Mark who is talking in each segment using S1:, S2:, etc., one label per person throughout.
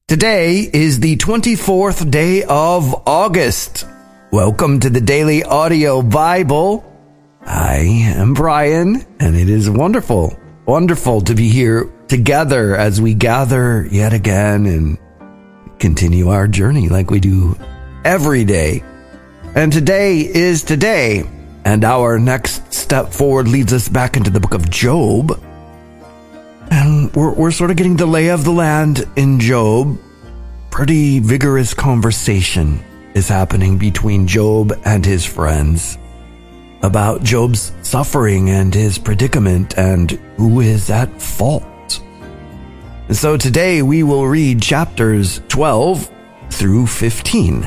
S1: Today is the 24th day of August. Welcome to the Daily Audio Bible. I am Brian, and it is wonderful to be here together as we gather yet again and continue our journey like we do every day. And today is today, and our next step forward leads us back into the book of Job. And we're sort of getting the lay of the land in Job. Pretty vigorous conversation is happening between Job and his friends about Job's suffering and his predicament and who is at fault. And so today we will read chapters 12 through 15.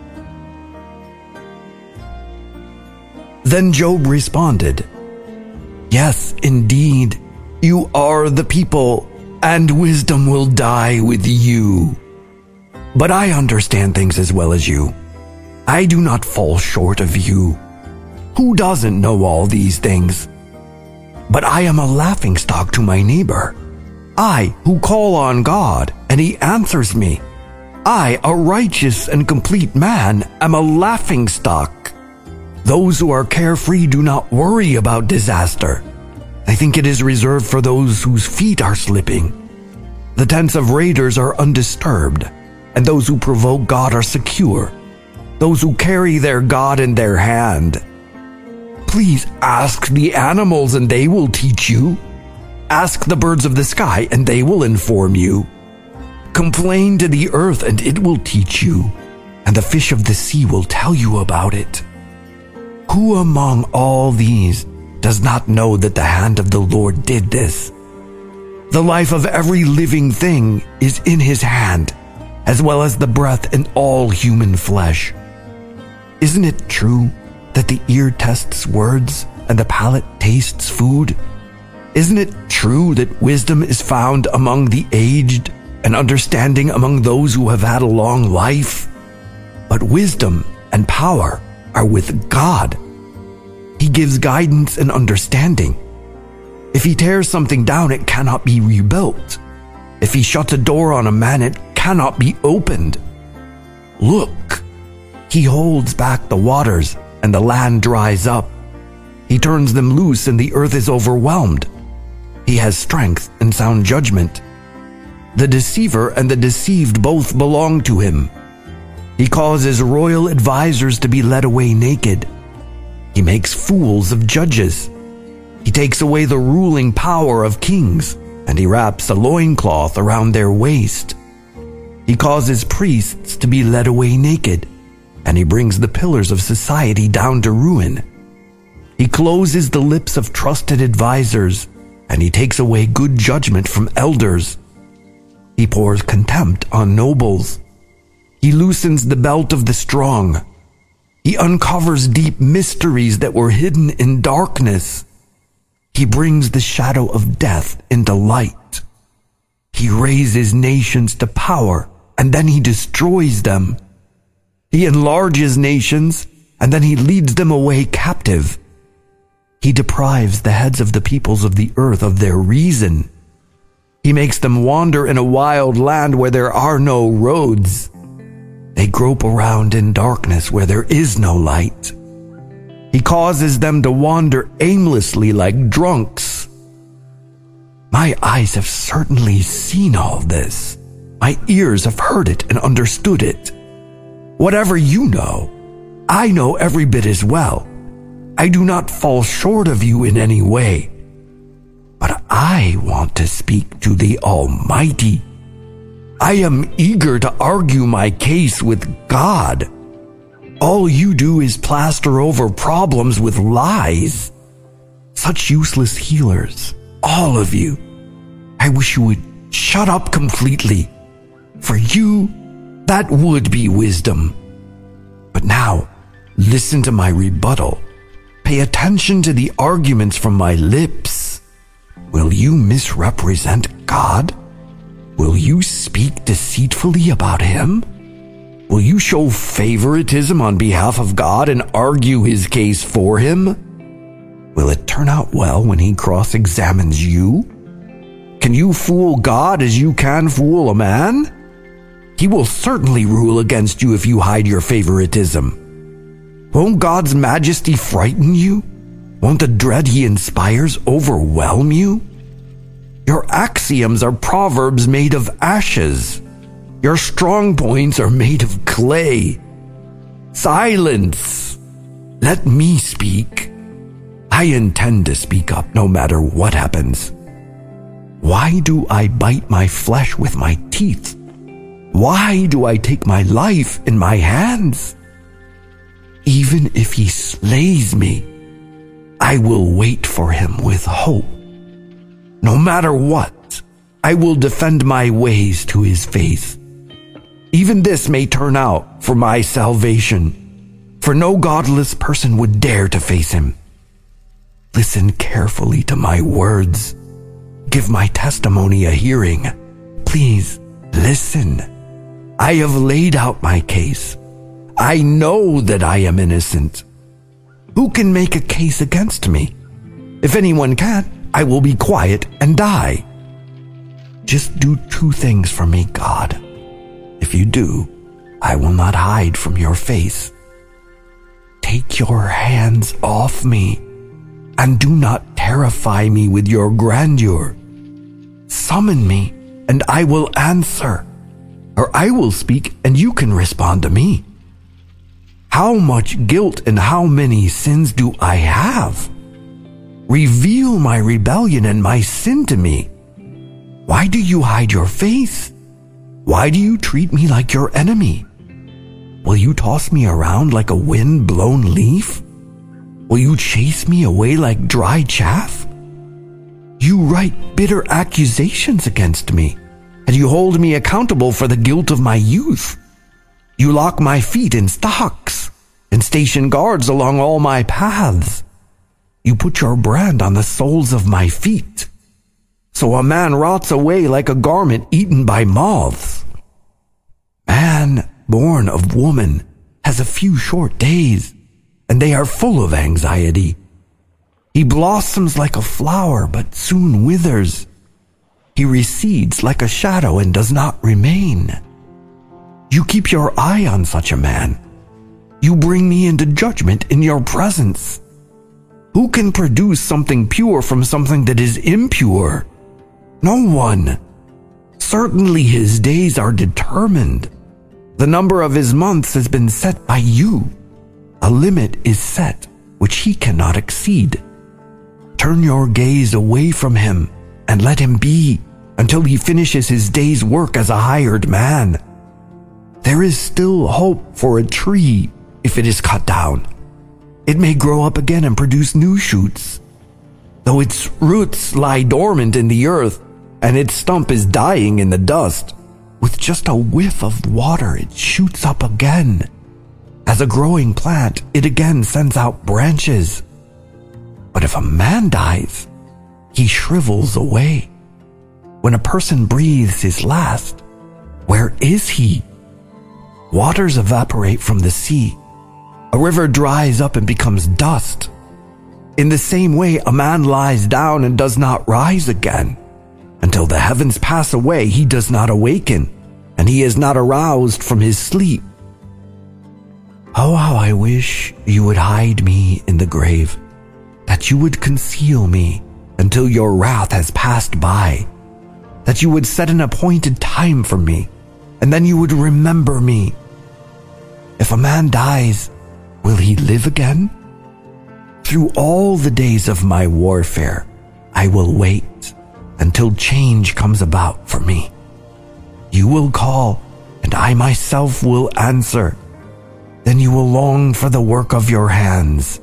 S1: Then Job responded, "Yes, indeed. You are the people, and wisdom will die with you. But I understand things as well as you. I do not fall short of you. Who doesn't know all these things? But I am a laughingstock to my neighbor. I, who call on God, and he answers me. I, a righteous and complete man, am a laughingstock. Those who are carefree do not worry about disaster. I think it is reserved for those whose feet are slipping. The tents of raiders are undisturbed, and those who provoke God are secure. Those who carry their God in their hand. Please ask the animals and they will teach you. Ask the birds of the sky and they will inform you. Complain to the earth and it will teach you, and the fish of the sea will tell you about it. Who among all these does not know that the hand of the Lord did this? The life of every living thing is in his hand, as well as the breath in all human flesh. Isn't it true that the ear tests words and the palate tastes food? Isn't it true that wisdom is found among the aged and understanding among those who have had a long life? But wisdom and power are with God. He gives guidance and understanding. If he tears something down, it cannot be rebuilt. If he shuts a door on a man, it cannot be opened. Look, he holds back the waters, and the land dries up. He turns them loose, and the earth is overwhelmed. He has strength and sound judgment. The deceiver and the deceived both belong to him. He causes royal advisers to be led away naked. He makes fools of judges. He takes away the ruling power of kings, and he wraps a loincloth around their waist. He causes priests to be led away naked, and he brings the pillars of society down to ruin. He closes the lips of trusted advisers, and he takes away good judgment from elders. He pours contempt on nobles. He loosens the belt of the strong. He uncovers deep mysteries that were hidden in darkness. He brings the shadow of death into light. He raises nations to power, and then he destroys them. He enlarges nations, and then he leads them away captive. He deprives the heads of the peoples of the earth of their reason. He makes them wander in a wild land where there are no roads. They grope around in darkness where there is no light. He causes them to wander aimlessly like drunks. My eyes have certainly seen all this. My ears have heard it and understood it. Whatever you know, I know every bit as well. I do not fall short of you in any way. But I want to speak to the Almighty. I am eager to argue my case with God. All you do is plaster over problems with lies. Such useless healers, all of you. I wish you would shut up completely. For you, that would be wisdom. But now, listen to my rebuttal. Pay attention to the arguments from my lips. Will you misrepresent God? Will you speak deceitfully about him? Will you show favoritism on behalf of God and argue his case for him? Will it turn out well when he cross-examines you? Can you fool God as you can fool a man? He will certainly rule against you if you hide your favoritism. Won't God's majesty frighten you? Won't the dread he inspires overwhelm you? Your axioms are proverbs made of ashes. Your strong points are made of clay. Silence! Let me speak. I intend to speak up no matter what happens. Why do I bite my flesh with my teeth? Why do I take my life in my hands? Even if he slays me, I will wait for him with hope. No matter what, I will defend my ways to his face. Even this may turn out for my salvation, for no godless person would dare to face him. Listen carefully to my words. Give my testimony a hearing. Please, listen. I have laid out my case. I know that I am innocent. Who can make a case against me? If anyone can, I will be quiet and die. Just do two things for me, God. If you do, I will not hide from your face. Take your hands off me, and do not terrify me with your grandeur. Summon me, and I will answer, or I will speak, and you can respond to me. How much guilt and how many sins do I have? Reveal my rebellion and my sin to me. Why do you hide your face? Why do you treat me like your enemy? Will you toss me around like a wind-blown leaf? Will you chase me away like dry chaff? You write bitter accusations against me, and you hold me accountable for the guilt of my youth. You lock my feet in stocks and station guards along all my paths. You put your brand on the soles of my feet, so a man rots away like a garment eaten by moths. Man born of woman has a few short days, and they are full of anxiety. He blossoms like a flower, but soon withers. He recedes like a shadow and does not remain. You keep your eye on such a man. You bring me into judgment in your presence. Who can produce something pure from something that is impure? No one. Certainly his days are determined. The number of his months has been set by you. A limit is set which he cannot exceed. Turn your gaze away from him and let him be until he finishes his day's work as a hired man. There is still hope for a tree if it is cut down. It may grow up again and produce new shoots. Though its roots lie dormant in the earth and its stump is dying in the dust, with just a whiff of water it shoots up again. As a growing plant, it again sends out branches. But if a man dies, he shrivels away. When a person breathes his last, where is he? Waters evaporate from the sea. A river dries up and becomes dust. In the same way, a man lies down and does not rise again. Until the heavens pass away, he does not awaken, and he is not aroused from his sleep. Oh, how I wish you would hide me in the grave, that you would conceal me until your wrath has passed by, that you would set an appointed time for me, and then you would remember me. If a man dies, will he live again? Through all the days of my warfare, I will wait until change comes about for me. You will call, and I myself will answer. Then you will long for the work of your hands.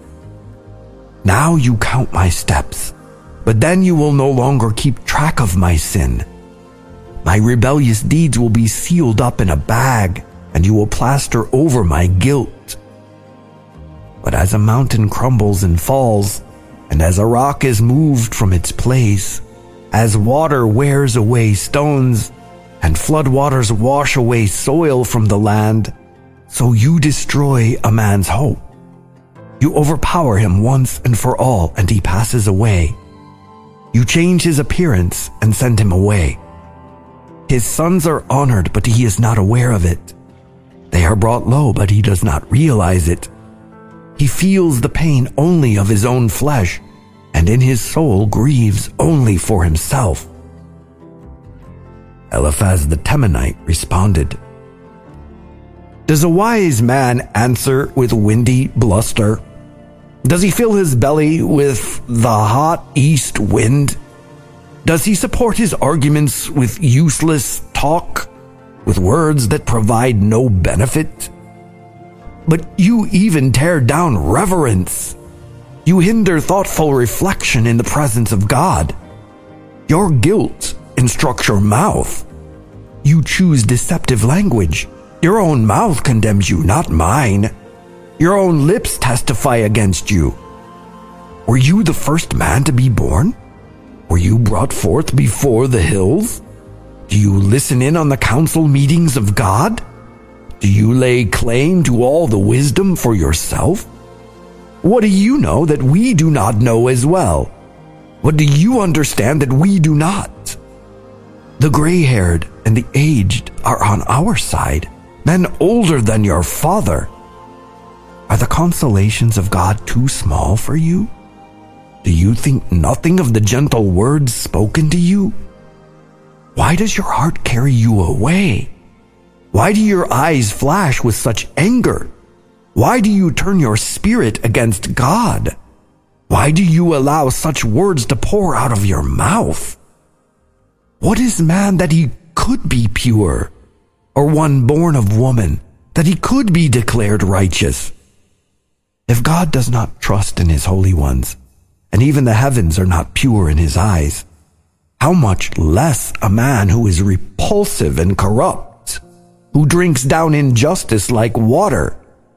S1: Now you count my steps, but then you will no longer keep track of my sin. My rebellious deeds will be sealed up in a bag, and you will plaster over my guilt. But as a mountain crumbles and falls, and as a rock is moved from its place, as water wears away stones, and floodwaters wash away soil from the land, so you destroy a man's hope. You overpower him once and for all, and he passes away. You change his appearance and send him away. His sons are honored, but he is not aware of it. They are brought low, but he does not realize it. He feels the pain only of his own flesh, and in his soul grieves only for himself. Eliphaz the Temanite responded, Does a wise man answer with windy bluster? Does he fill his belly with the hot east wind? Does he support his arguments with useless talk, with words that provide no benefit? But you even tear down reverence. You hinder thoughtful reflection in the presence of God. Your guilt instructs your mouth. You choose deceptive language. Your own mouth condemns you, not mine. Your own lips testify against you. Were you the first man to be born? Were you brought forth before the hills? Do you listen in on the council meetings of God? Do you lay claim to all the wisdom for yourself? What do you know that we do not know as well? What do you understand that we do not? The gray-haired and the aged are on our side, men older than your father. Are the consolations of God too small for you? Do you think nothing of the gentle words spoken to you? Why does your heart carry you away? Why do your eyes flash with such anger? Why do you turn your spirit against God? Why do you allow such words to pour out of your mouth? What is man that he could be pure, or one born of woman that he could be declared righteous? If God does not trust in his holy ones, and even the heavens are not pure in his eyes, how much less a man who is repulsive and corrupt, who drinks down injustice like water?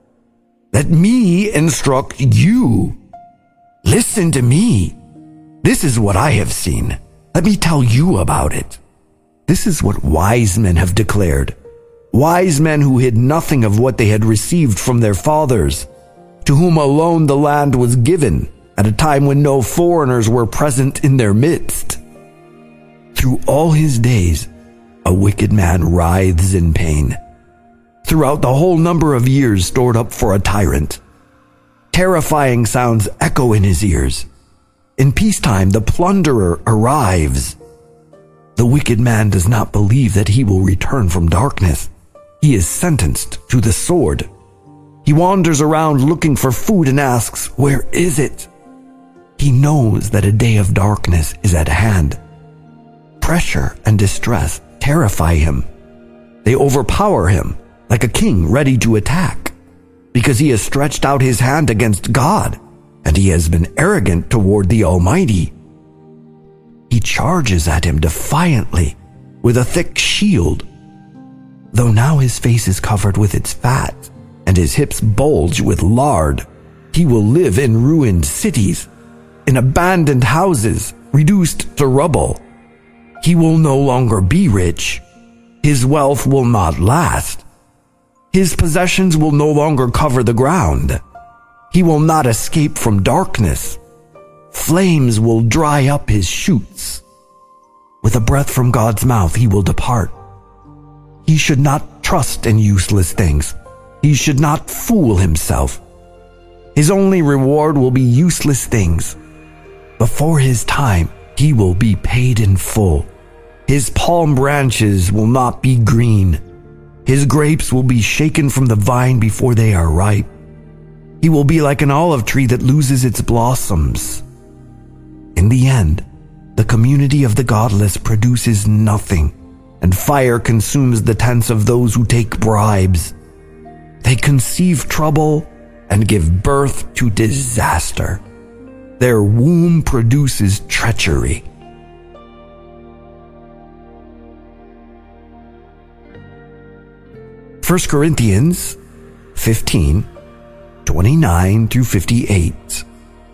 S1: Let me instruct you. Listen to me. This is what I have seen. Let me tell you about it. This is what wise men have declared. Wise men who hid nothing of what they had received from their fathers, to whom alone the land was given, at a time when no foreigners were present in their midst. Through all his days, a wicked man writhes in pain. Throughout the whole number of years stored up for a tyrant, terrifying sounds echo in his ears. In peacetime, the plunderer arrives. The wicked man does not believe that he will return from darkness. He is sentenced to the sword. He wanders around looking for food and asks, "Where is it?" He knows that a day of darkness is at hand. Pressure and distress terrify him. They overpower him like a king ready to attack, because he has stretched out his hand against God, and he has been arrogant toward the Almighty. He charges at him defiantly with a thick shield. Though now his face is covered with its fat, and his hips bulge with lard, he will live in ruined cities, in abandoned houses, reduced to rubble. He will no longer be rich. His wealth will not last. His possessions will no longer cover the ground. He will not escape from darkness. Flames will dry up his shoots. With a breath from God's mouth, he will depart. He should not trust in useless things. He should not fool himself. His only reward will be useless things. Before his time, he will be paid in full. His palm branches will not be green. His grapes will be shaken from the vine before they are ripe. He will be like an olive tree that loses its blossoms. In the end, the community of the godless produces nothing, and fire consumes the tents of those who take bribes. They conceive trouble and give birth to disaster. Their womb produces treachery. First Corinthians 15, 29 through 58.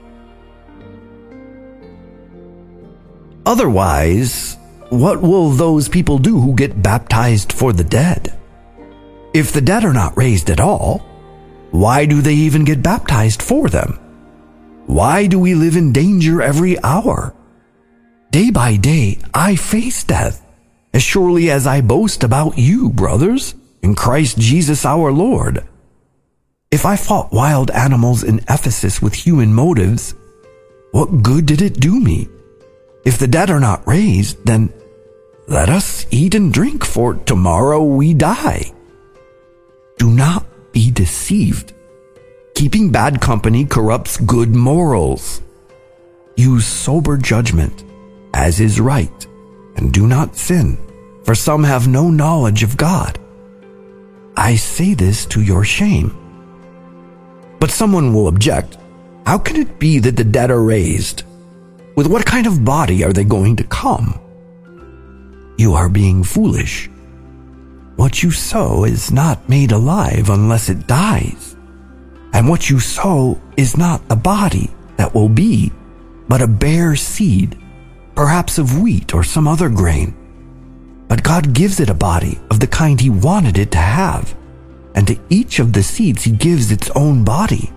S1: Otherwise, what will those people do who get baptized for the dead? If the dead are not raised at all, why do they even get baptized for them? Why do we live in danger every hour? Day by day, I face death. as surely as I boast about you, brothers, in Christ Jesus our Lord. If I fought wild animals in Ephesus with human motives, what good did it do me? If the dead are not raised, then let us eat and drink, for tomorrow we die. Do not be deceived. Keeping bad company corrupts good morals. Use sober judgment, as is right, and do not sin, for some have no knowledge of God. I say this to your shame. But someone will object, how can it be that the dead are raised? With what kind of body are they going to come? You are being foolish. What you sow is not made alive unless it dies. And what you sow is not a body that will be, but a bare seed, perhaps of wheat or some other grain. But God gives it a body of the kind He wanted it to have, and to each of the seeds He gives its own body.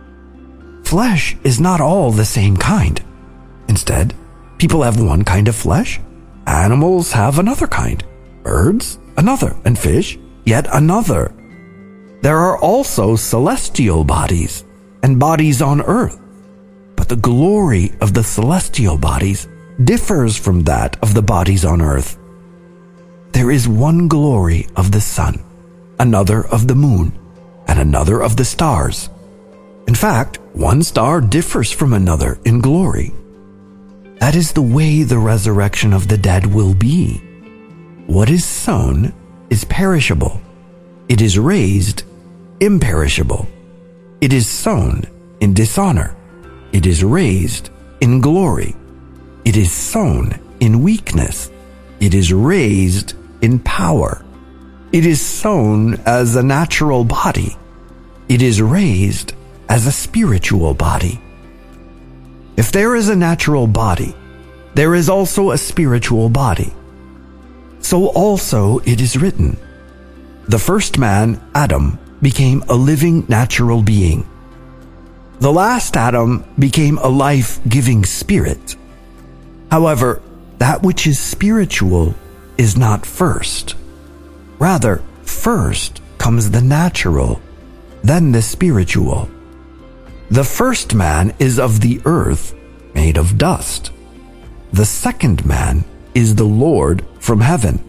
S1: Flesh is not all the same kind. Instead, people have one kind of flesh, animals have another kind, birds another, and fish yet another. There are also celestial bodies and bodies on earth, but the glory of the celestial bodies differs from that of the bodies on earth. There is one glory of the sun, another of the moon, and another of the stars. In fact, one star differs from another in glory. That is the way the resurrection of the dead will be. What is sown is perishable. It is raised imperishable. It is sown in dishonor. It is raised in glory. It is sown in weakness. It is raised in power. It is sown as a natural body. It is raised as a spiritual body. If there is a natural body, there is also a spiritual body. So also it is written, the first man, Adam, became a living natural being. The last Adam became a life-giving spirit. However, that which is spiritual is not first. Rather, first comes the natural, then the spiritual. The first man is of the earth, made of dust. The second man is the Lord from heaven.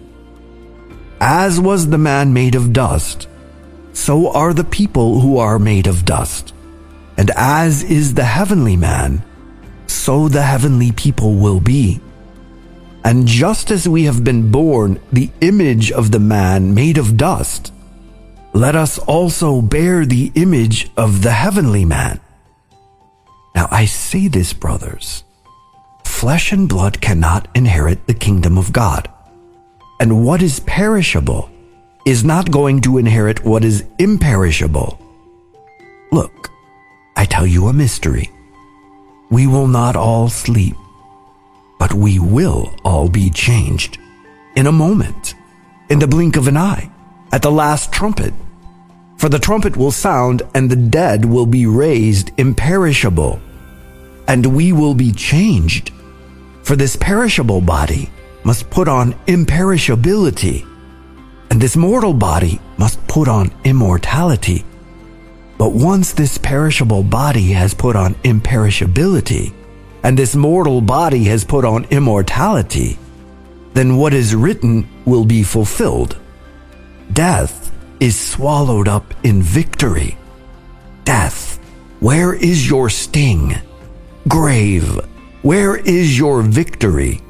S1: As was the man made of dust, so are the people who are made of dust. And as is the heavenly man, so the heavenly people will be. And just as we have been born the image of the man made of dust, let us also bear the image of the heavenly man. Now I say this, brothers, flesh and blood cannot inherit the kingdom of God. And what is perishable is not going to inherit what is imperishable. Look, I tell you a mystery. We will not all sleep, but we will all be changed. In a moment, in the blink of an eye, at the last trumpet. For the trumpet will sound, and the dead will be raised imperishable, and we will be changed. For this perishable body must put on imperishability, and this mortal body must put on immortality. But once this perishable body has put on imperishability, and this mortal body has put on immortality, then what is written will be fulfilled. Death is swallowed up in victory. Death, where is your sting? Grave, where is your victory?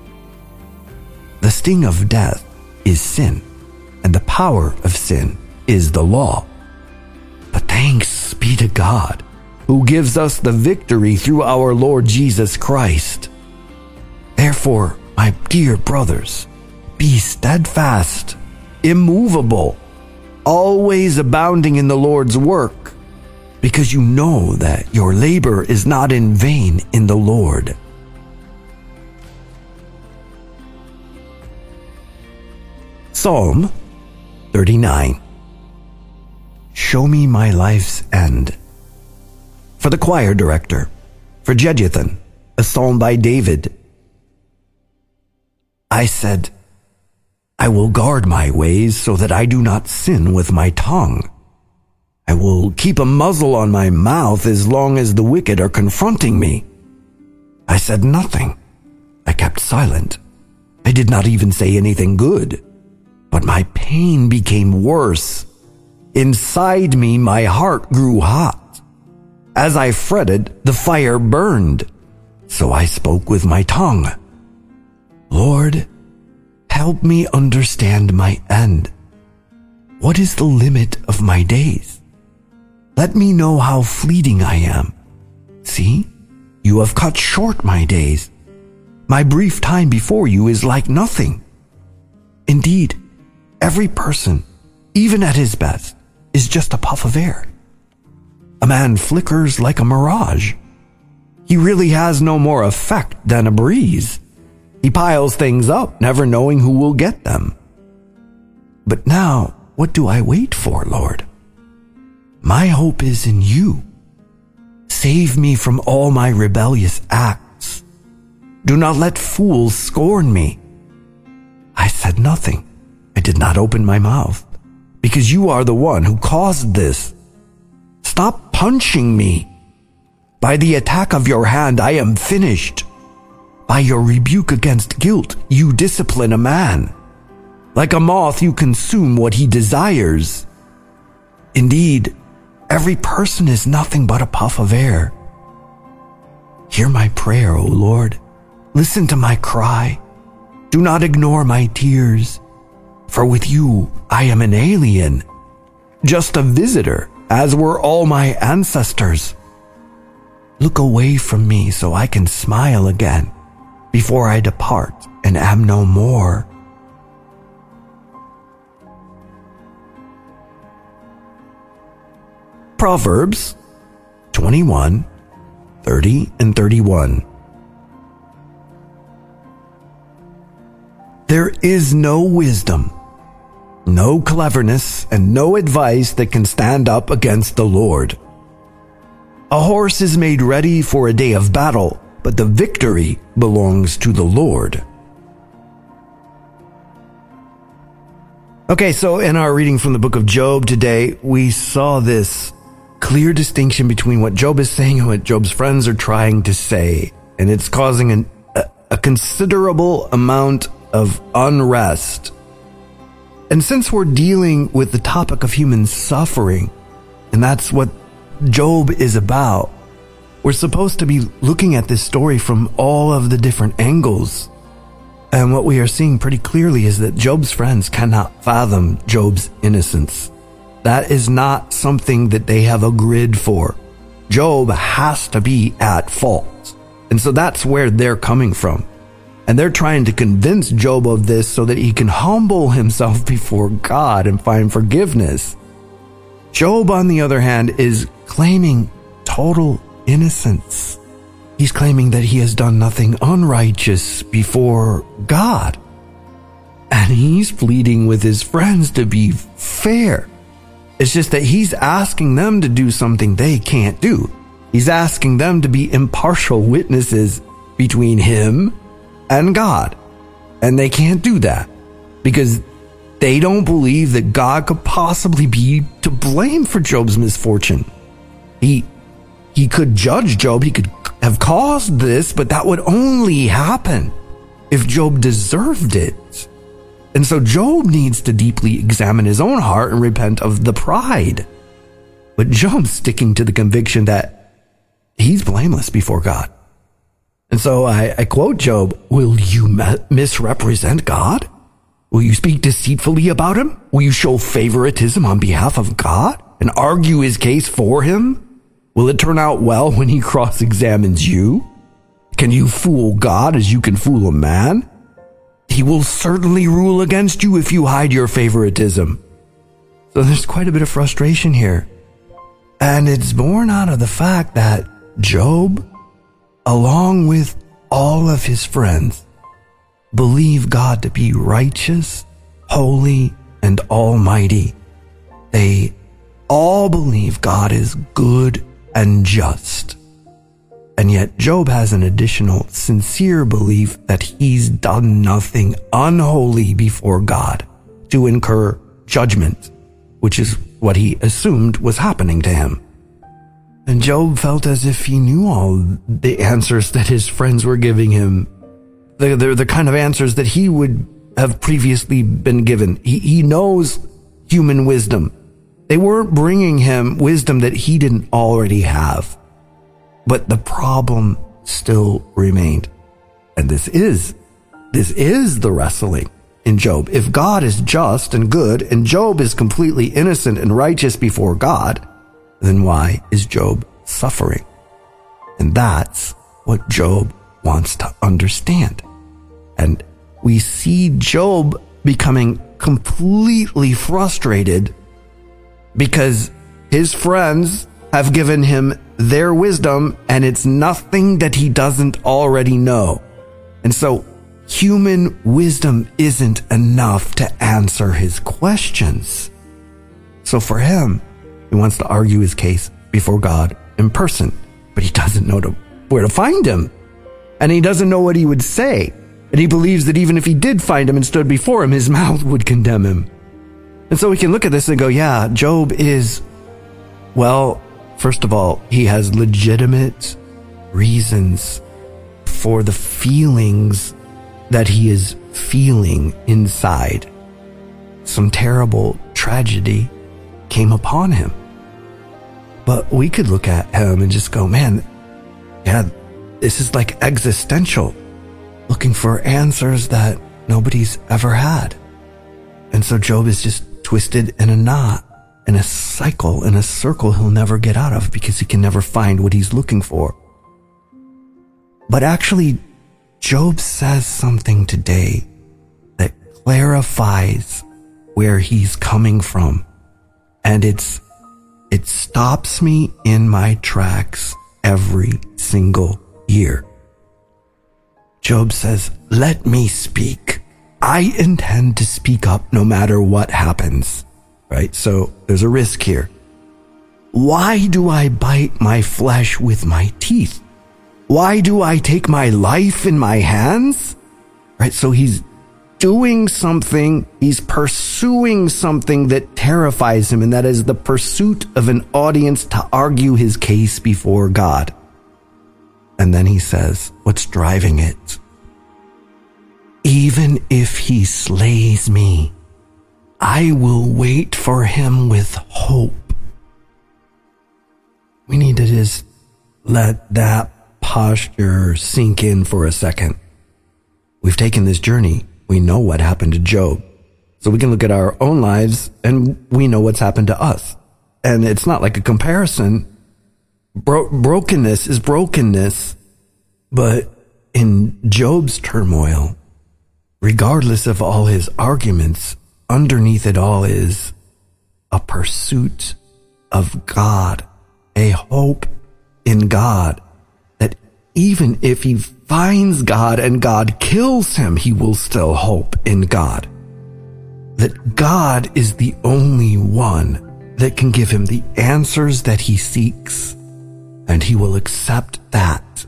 S1: The sting of death is sin, and the power of sin is the law. But thanks be to God, who gives us the victory through our Lord Jesus Christ. Therefore, my dear brothers, be steadfast, immovable, always abounding in the Lord's work, because you know that your labor is not in vain in the Lord. Psalm 39. Show me my life's end. For the choir director, for Jeduthun, a psalm by David. I said, I will guard my ways so that I do not sin with my tongue. I will keep a muzzle on my mouth as long as the wicked are confronting me. I said nothing. I kept silent. I did not even say anything good. But my pain became worse. Inside me, my heart grew hot. As I fretted, the fire burned. So I spoke with my tongue. Lord, help me understand my end. What is the limit of my days? Let me know how fleeting I am. See, you have cut short my days. My brief time before you is like nothing. Indeed, every person, even at his best, is just a puff of air. A man flickers like a mirage. He really has no more effect than a breeze. He piles things up, never knowing who will get them. But now, what do I wait for, Lord? My hope is in you. Save me from all my rebellious acts. Do not let fools scorn me. I said nothing. I did not open my mouth, because you are the one who caused this. Stop punching me. By the attack of your hand, I am finished. By your rebuke against guilt, you discipline a man. Like a moth, you consume what he desires. Indeed, every person is nothing but a puff of air. Hear my prayer, O Lord. Listen to my cry. Do not ignore my tears. For with you, I am an alien, just a visitor, as were all my ancestors. Look away from me so I can smile again before I depart and am no more. Proverbs 21, 30 and 31. There is no wisdom, no cleverness, and no advice that can stand up against the Lord. A horse is made ready for a day of battle, but the victory belongs to the Lord. Okay, so in our reading from the book of Job today, we saw this clear distinction between what Job is saying and what Job's friends are trying to say. And it's causing a considerable amount of unrest. And since we're dealing with the topic of human suffering, and that's what Job is about, we're supposed to be looking at this story from all of the different angles. And what we are seeing pretty clearly is that Job's friends cannot fathom Job's innocence. That is not something that they have a grid for. Job has to be at fault. And so that's where they're coming from. And they're trying to convince Job of this so that he can humble himself before God and find forgiveness. Job, on the other hand, is claiming total innocence. He's claiming that he has done nothing unrighteous before God. And he's pleading with his friends to be fair. It's just that he's asking them to do something they can't do. He's asking them to be impartial witnesses between him and God. And they can't do that because they don't believe that God could possibly be to blame for Job's misfortune. He could judge Job. He could have caused this, but that would only happen if Job deserved it. And so Job needs to deeply examine his own heart and repent of the pride. But Job's sticking to the conviction that he's blameless before God. And so I quote Job, "Will you misrepresent God? Will you speak deceitfully about him? Will you show favoritism on behalf of God and argue his case for him? Will it turn out well when he cross-examines you? Can you fool God as you can fool a man? He will certainly rule against you if you hide your favoritism." So there's quite a bit of frustration here. And it's born out of the fact that Job, along with all of his friends, believe God to be righteous, holy, and almighty. They all believe God is good and just. And yet Job has an additional sincere belief that he's done nothing unholy before God to incur judgment, which is what he assumed was happening to him. And Job felt as if he knew all the answers that his friends were giving him, the kind of answers that he would have previously been given. He knows human wisdom. They weren't bringing him wisdom that he didn't already have. But the problem still remained. And this is the wrestling in Job. If God is just and good, and Job is completely innocent and righteous before God, then why is Job suffering? And that's what Job wants to understand. And we see Job becoming completely frustrated because his friends have given him their wisdom, and it's nothing that he doesn't already know. And so human wisdom isn't enough to answer his questions. So for him, he wants to argue his case before God in person, but he doesn't know where to find him. And he doesn't know what he would say. And he believes that even if he did find him and stood before him, his mouth would condemn him. And so we can look at this and go, yeah, Job is, well, first of all, he has legitimate reasons for the feelings that he is feeling inside. Some terrible tragedy came upon him. But we could look at him and just go, man, yeah, this is like existential, looking for answers that nobody's ever had. And so Job is just twisted in a knot, in a cycle, in a circle he'll never get out of because he can never find what he's looking for. But actually, Job says something today that clarifies where he's coming from. And it stops me in my tracks every single year. Job says, "Let me speak. I intend to speak up no matter what happens." Right? So there's a risk here. Why do I bite my flesh with my teeth? Why do I take my life in my hands? Right? So he's doing something, he's pursuing something that terrifies him, and that is the pursuit of an audience to argue his case before God. And then he says, what's driving it? Even if he slays me, I will wait for him with hope. We need to just let that posture sink in for a second. We've taken this journey. We know what happened to Job. So we can look at our own lives and we know what's happened to us. And it's not like a comparison. Brokenness is brokenness. But in Job's turmoil, regardless of all his arguments, underneath it all is a pursuit of God, a hope in God, that even if he finds God and God kills him, he will still hope in God. That God is the only one that can give him the answers that he seeks, and he will accept that.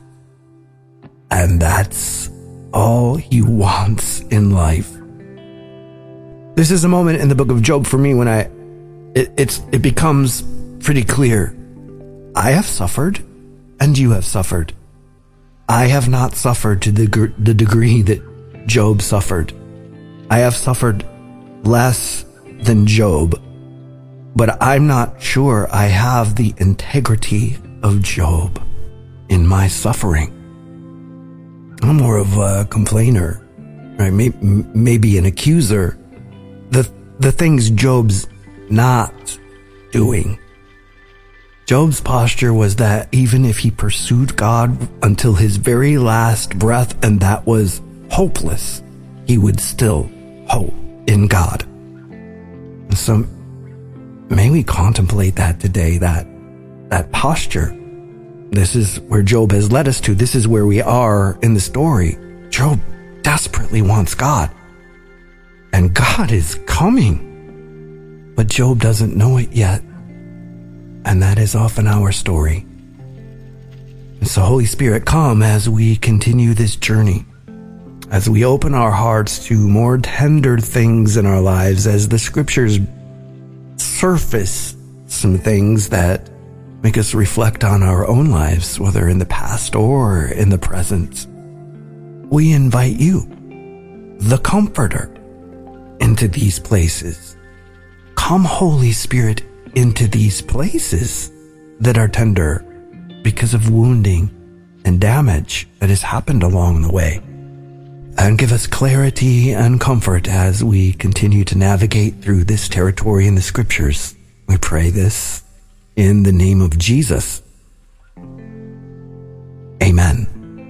S1: And that's all he wants in life. This is a moment in the book of Job for me when it becomes pretty clear. I have suffered, and you have suffered. I have not suffered to the degree that Job suffered. I have suffered less than Job, but I'm not sure I have the integrity of Job in my suffering. I'm more of a complainer, right? Maybe an accuser. The things Job's not doing. Job's posture was that even if he pursued God until his very last breath, and that was hopeless, he would still hope in God. And so may we contemplate that today, that posture. This is where Job has led us to. This is where we are in the story. Job desperately wants God. And God is coming. But Job doesn't know it yet. And that is often our story. So Holy Spirit, come as we continue this journey, as we open our hearts to more tender things in our lives, as the scriptures surface some things that make us reflect on our own lives, whether in the past or in the present. We invite you, the Comforter, into these places. Come, Holy Spirit, into these places that are tender because of wounding and damage that has happened along the way. And give us clarity and comfort as we continue to navigate through this territory in the scriptures. We pray this in the name of Jesus. Amen.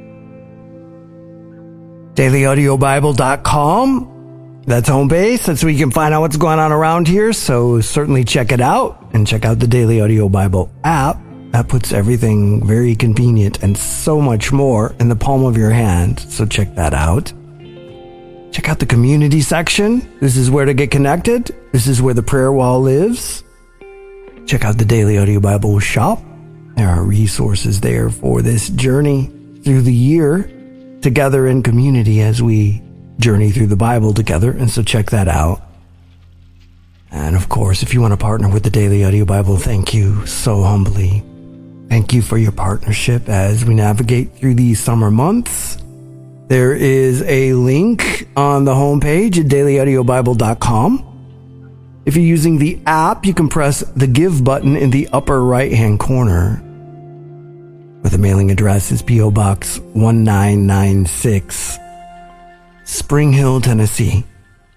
S1: DailyAudioBible.com. That's home base. That's where you can find out what's going on around here. So certainly check it out, and check out the Daily Audio Bible app. That puts everything very convenient and so much more in the palm of your hand. So check that out. Check out the community section. This is where to get connected. This is where the prayer wall lives. Check out the Daily Audio Bible shop. There are resources there for this journey through the year together in community as we journey through the Bible together. And so check that out. And of course, if you want to partner with the Daily Audio Bible, thank you so humbly. Thank you for your partnership as we navigate through these summer months. There is a link on the homepage at dailyaudiobible.com. If you're using the app, you can press the Give button in the upper right-hand corner. Where the mailing address is P.O. Box 1996, Spring Hill, Tennessee,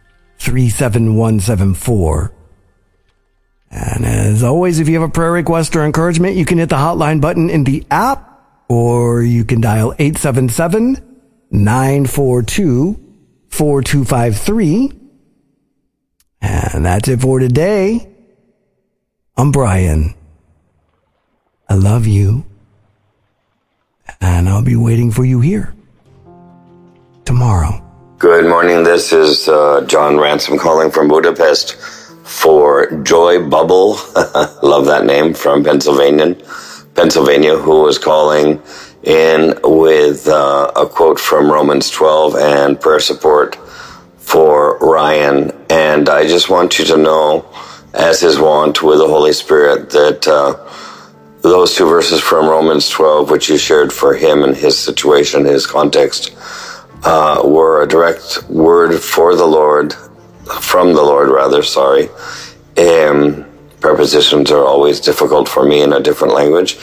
S1: 37174. And as always, if you have a prayer request or encouragement, you can hit the hotline button in the app, or you can dial 877-942-4253. And that's it for today. I'm Brian. I love you. And I'll be waiting for you here tomorrow.
S2: Good morning. This is John Ransom calling from Budapest for Joy Bubble. Love that name, from Pennsylvania, who was calling in with a quote from Romans 12 and prayer support for Ryan. And I just want you to know, as is wont with the Holy Spirit, that those two verses from Romans 12, which you shared for him and his situation, his context, were a direct word for the Lord, from the Lord, rather, sorry. Prepositions are always difficult for me in a different language.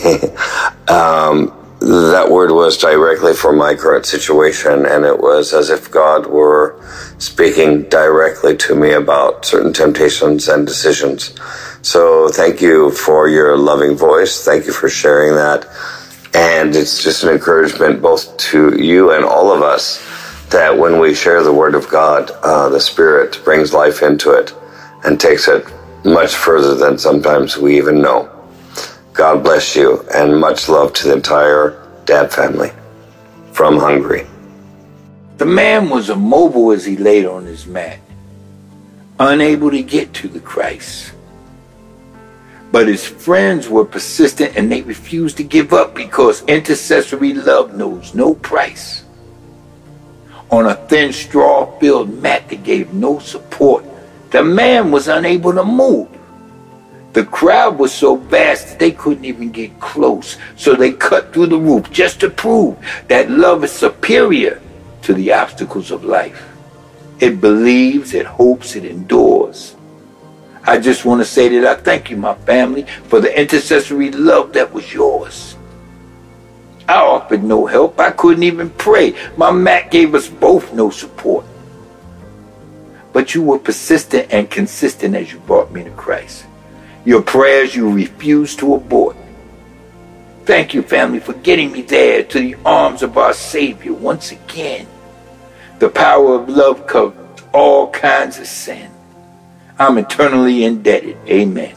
S2: That word was directly for my current situation, and it was as if God were speaking directly to me about certain temptations and decisions. So thank you for your loving voice. Thank you for sharing that. And it's just an encouragement both to you and all of us that when we share the Word of God, the Spirit brings life into it and takes it much further than sometimes we even know. God bless you, and much love to the entire Dad family from Hungary.
S3: The man was immobile as he laid on his mat, unable to get to the Christ. But his friends were persistent, and they refused to give up because intercessory love knows no price. On a thin straw-filled mat that gave no support, the man was unable to move. The crowd was so vast that they couldn't even get close, so they cut through the roof just to prove that love is superior to the obstacles of life. It believes, it hopes, it endures. I just want to say that I thank you, my family, for the intercessory love that was yours. I offered no help. I couldn't even pray. My mat gave us both no support. But you were persistent and consistent as you brought me to Christ. Your prayers you refused to abort. Thank you, family, for getting me there to the arms of our Savior once again. The power of love covers all kinds of sin. I'm eternally indebted. Amen.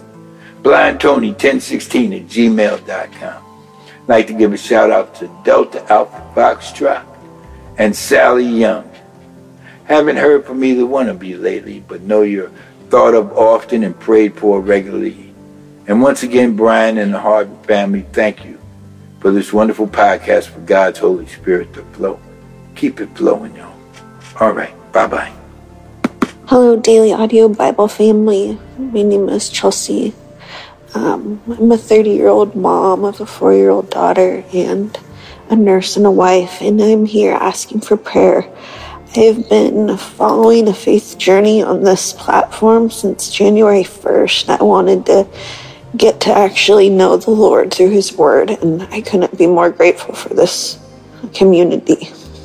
S3: BlindTony1016@gmail.com. I'd like to give a shout out to Delta Alpha Foxtrot and Sally Young. Haven't heard from either one of you lately, but know you're thought of often and prayed for regularly. And once again, Brian and the Harden family, thank you for this wonderful podcast for God's Holy Spirit to flow. Keep it flowing, y'all. All right. Bye-bye.
S4: Hello, Daily Audio Bible family. My name is Chelsea. I'm a 30-year-old mom of a 4-year-old daughter and a nurse and a wife, and I'm here asking for prayer. I've been following a faith journey on this platform since January 1st. I wanted to get to actually know the Lord through His Word, and I couldn't be more grateful for this community.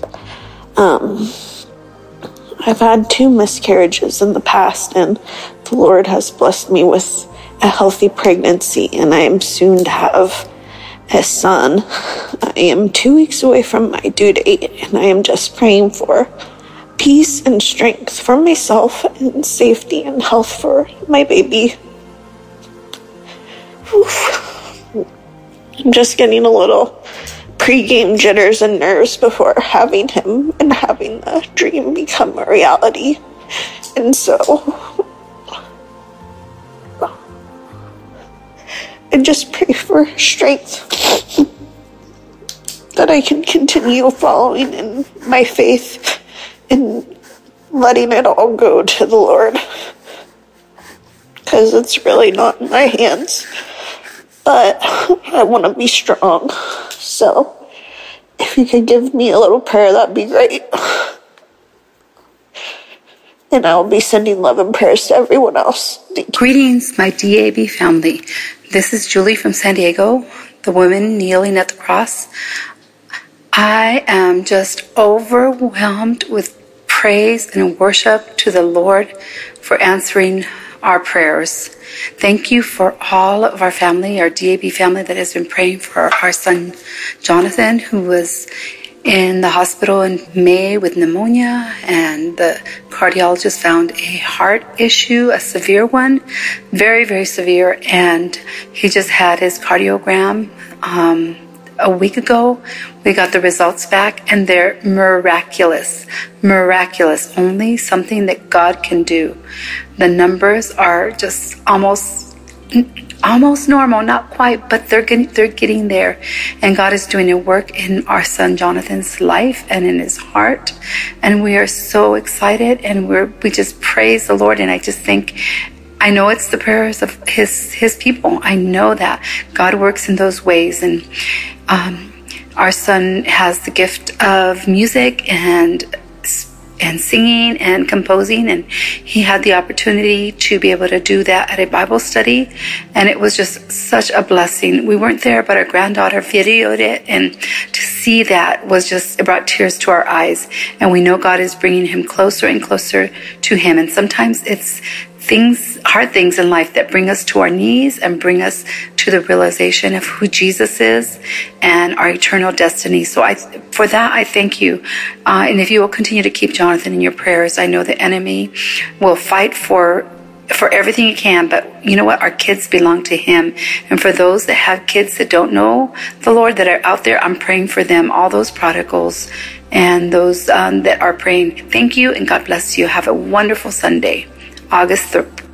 S4: I've had 2 miscarriages in the past, and the Lord has blessed me with a healthy pregnancy, and I am soon to have a son. I am 2 weeks away from my due date, and I am just praying for peace and strength for myself and safety and health for my baby. I'm just getting a little pre-game jitters and nerves before having him and having the dream become a reality. And so I just pray for strength that I can continue following in my faith and letting it all go to the Lord, because it's really not in my hands. But I want to be strong. So if you could give me a little prayer, that'd be great. And I will be sending love and prayers to everyone else. Thank you.
S5: Greetings, my DAB family. This is Julie from San Diego, the woman kneeling at the cross. I am just overwhelmed with praise and worship to the Lord for answering our prayers. Thank you for all of our family, our DAB family that has been praying for our son Jonathan, who was in the hospital in May with pneumonia, and the cardiologist found a heart issue, a severe one, very, very severe, and he just had his cardiogram a week ago. We got the results back, and they're miraculous. Miraculous. Only something that God can do. The numbers are just almost normal, not quite, but they're getting there. And God is doing a work in our son Jonathan's life and in his heart. And we are so excited, and we just praise the Lord. And I just think, I know it's the prayers of his people. I know that God works in those ways. And our son has the gift of music and singing and composing, and he had the opportunity to be able to do that at a Bible study, and it was just such a blessing. We weren't there, but our granddaughter videoed it, and to see that was just, it brought tears to our eyes. And we know God is bringing him closer and closer to him, and sometimes it's hard things in life that bring us to our knees and bring us to the realization of who Jesus is and our eternal destiny. So for that, I thank you. And if you will continue to keep Jonathan in your prayers, I know the enemy will fight for everything he can, but you know what? Our kids belong to him. And for those that have kids that don't know the Lord, that are out there, I'm praying for them, all those prodigals and those that are praying. Thank you, and God bless you. Have a wonderful Sunday. August 3rd.